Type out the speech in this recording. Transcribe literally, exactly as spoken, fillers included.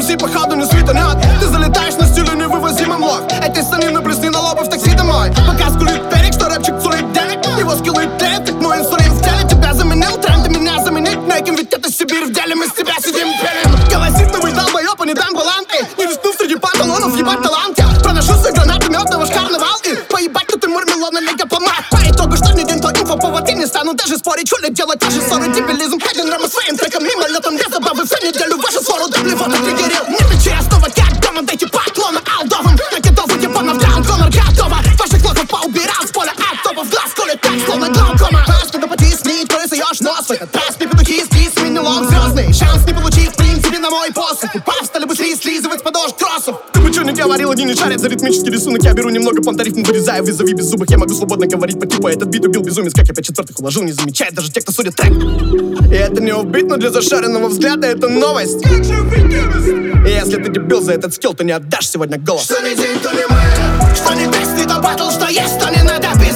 эм си походу не светанет. Ты залетаешь на стиле невывозимым лох. Эти станины блесни на лоб и в такси домой. Пока скулит перик, что рэпчик цурит денег. Его скиллы тлеют, как мой инсулин в теле. Тебя заменил тренд, и меня заменить неким. Ведь это Сибирь в деле, мы с тебя сидим пелем. Голосистый долбоёб, а не дам баланты. Не рискну среди панталонов, ебать таланте. Проношу с гранатами от ваш карнавал. И поебать, тут ты Мармелона, лига помад. По итогу, что ни день, то инфоповод. И не стану даже спорить, что ли делать те же ссоры. Дебилизм, Хейден, Рама своим треком. Мимолетом для забавы всю неделю вашу ссору. Даблифон триггерил. Не печи, снова как дома. Дайте поклона Алдовым. Накидовый японов для Антона готова. Ваших лохов поубирал с поля от топов. Глаз колет так, словно глаукома. Пас, надо потиснить, просуешь нос. В этот раз не петухи, скис, мини-лог звездный. Шанс не получить, в принципе, на мой посох. Упав, стали быстрее слизывать с подошв кроссов. Ты бы чё не говорил, они не шарят за ритмический рисунок. Я беру немного понтарифм, вырезаю визави без зубок. Я могу свободно говорить по типу. Этот бит убил безумец, как я пять четвертых уложил. Не замечает даже те, кто судит трек. И это не убит, но для зашаренного взгляда это новость. И если ты дебил за этот скилл, ты не отдашь сегодня голос. Что не день, то не мы. Что не песни, то батл, что есть, то не надо бить.